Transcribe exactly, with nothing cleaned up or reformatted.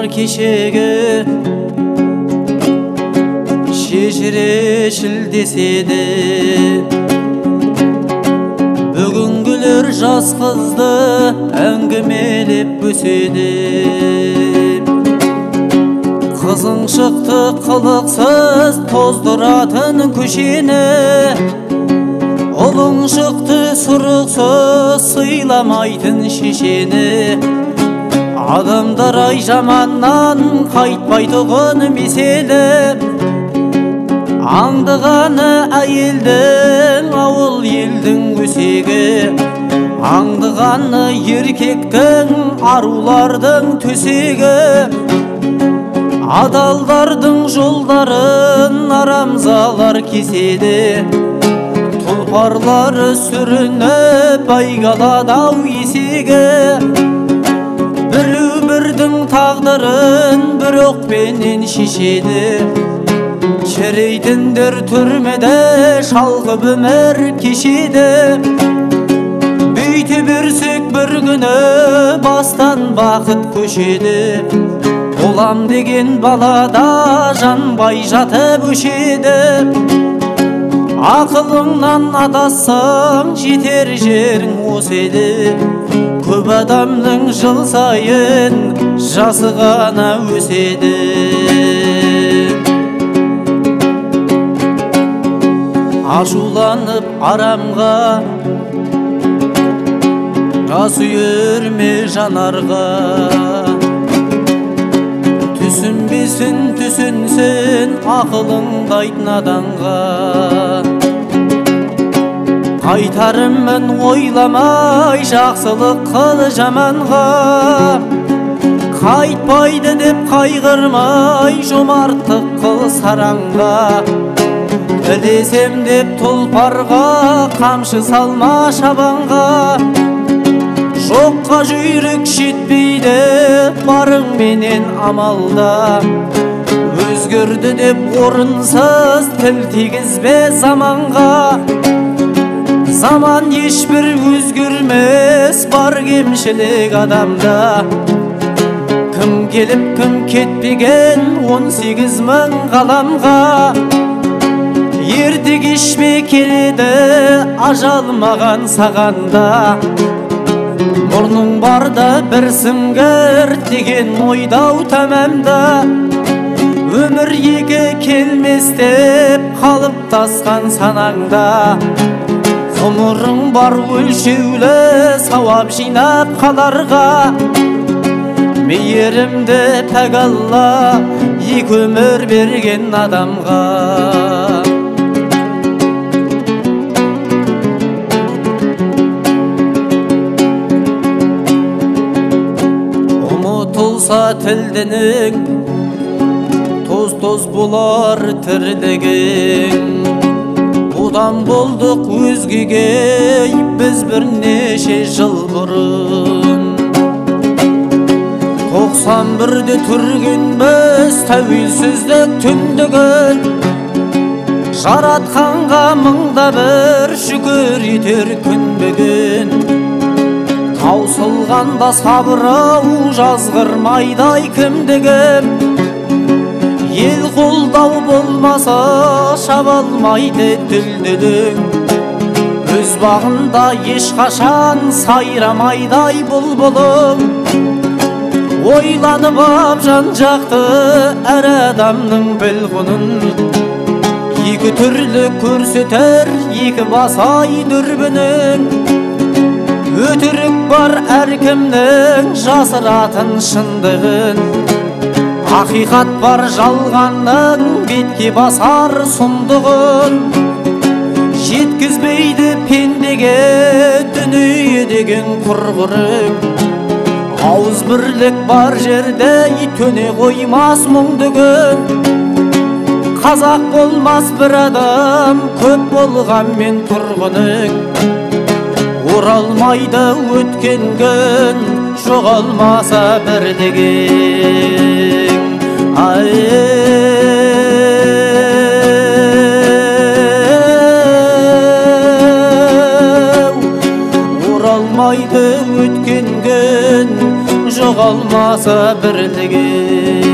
кешегі шешірешіл деседі. Бүгінгілер жас қызды әңгімелеп өседі. Қызың шықты қылықсыз тоздыратын көшені, ұлың шықты сұрықсыз сыйламайтын шешені. Адамдар ай жаманнан қайтпайтұғын меселі, аңдығаны әйелдің ауыл елдің өсегі, аңдығаны еркектің арулардың төсегі. Адалдардың жолдарын арамзалар кеседі, тұлпарлары сүрініп байғаладау есегі. Біреу бірдің тағдырын бір оқпенен шешеді, шірейтіндер түрмеде шалқып өмір кешеді. Бүйте берсек бір күні бастан бақыт көшеді, болам деген балада жанбай жатып өшеді. Ақылыңнан адассаң жетер жерің осы еді, көп адамның жыл сайын жасы ғана өседі. Ашуланып арамға жас үйірме жанарға, түсінбесін түсінсін ақылыңды айт наданға. Қайтарымын ойламай жақсылық қыл жаманға, қайтпайды деп қайғырмай жомарттық қыл саранға. Ілесем деп тұлпарға қамшы салма шабанға, жоққа жүйрік жетпейді барың менен амалда. Өзгерді деп орынсыз тіл тигізбе заманға, заман ешбір өзгермес бар кемшілік адамда. Кім келіп кім кетпеген он сегіз мың ғаламға, ерте кешме келеді ажал маған сағанда. Мұрның барда бір сіңгір деген ойдау тәмәмда, өмір екі келмес деп қалып тасқан санаңда. Ғұмырың бар өлшеулі сауап жинап қаларға, мейірімді пәк Алла екі өмір берген адамға. Ұмытылса тілдінің тоз-тоз болар тірлігің, одан болдық өзгеге біз бірнеше жыл бұрын. Тоқсан бірде түргенбіз тәуелсіздік түндігін, жаратқанға мыңда бір шүкір етер күн бүгін. Таусылғанда сабырау жазғырмайдай кімдігім, ел қолдау болмаса шаба алмайды дүлдүлің. Өз бағында ешқашан сайрамайдай бұлбұлың, ойланып ап жан жақты әр адамның білгенін. Екі түрлі көрсетер екі басай дүрбінің, өтірік бар әркімнің жасыратын шындығын. Ақиқат бар жалғанның бетке басар сұмдығын, жеткізбейді пендеге дүние деген құрғырық. Ауыз бірлік бар жерде төне қоймас мұңдығын, қазақ болмас бір адам көп болғанмен тұрғының. Оралмайды өткен күн жоғалмаса бір деген. Оралмайды өткен күн жоғалмаса болса бірлігі.